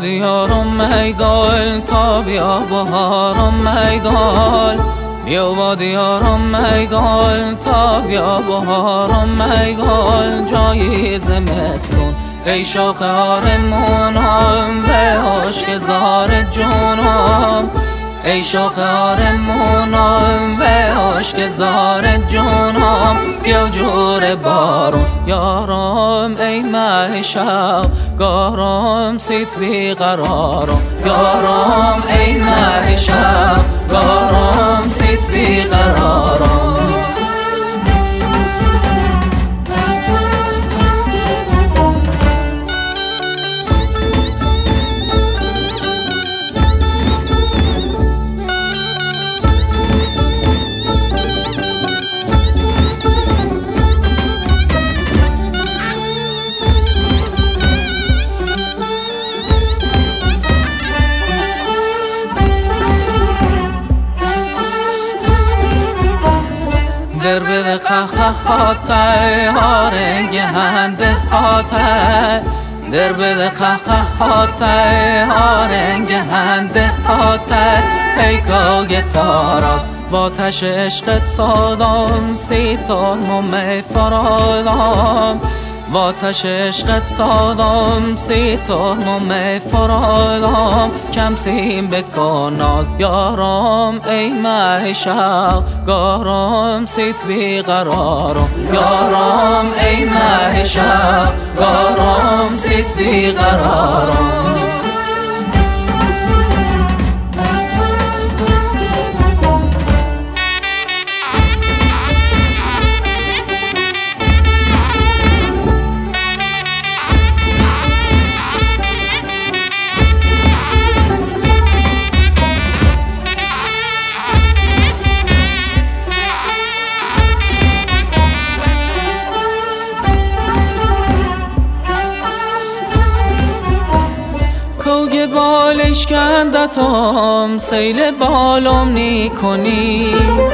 دیارم میگل تا بیا بهارم میگل بیا با دیارم میگل تا بیا بهارم میگل جای زمستون ای شاخ آرمونم به عشق زار جونم ای شاخ آرمونم به عشق زار جونم بیا جور بارون یارم ای مه شب گارم سیت بی قرارم یارم ای مه شب گارم سیت بی قرارم در بده خخاته هارنگ هنده هاته در بده خخاته هارنگ هنده هاته ای کاگ تاراست با تش عشقت سادم سیتار می فرادم با تش عشقت سادم سیتار می فرادم کم سیم بکن ناز یارم ای مه شب گارم سیت بی قرارم یارم ای مه شب گارم سیت بی قرارم کوگ بالش کندتم سیل بالم نیکنی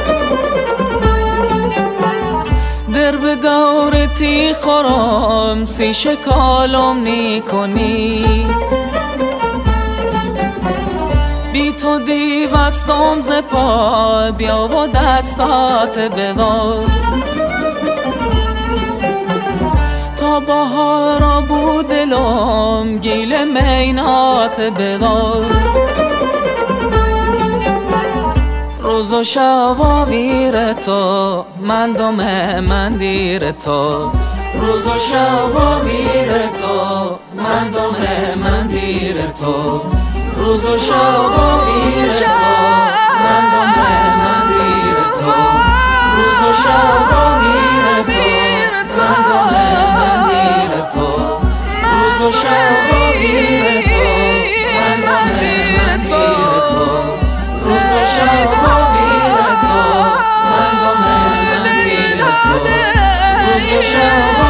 در به دور تی خورم سی شکالم نیکنی بی تو دیوستم ز پا بیا و دستات بدار تا بهارا بود دلم گیل مینات بدار روز و شب آویر تو مندم مندیر تو روز و شب آویر تو مندم مندیر تو روز و شب آویر تو مندم مندیر تو روز و شب آویر تو مندم روز و شب آویر تو مندم تو روز و شب آویر تو مندم تو روز و شب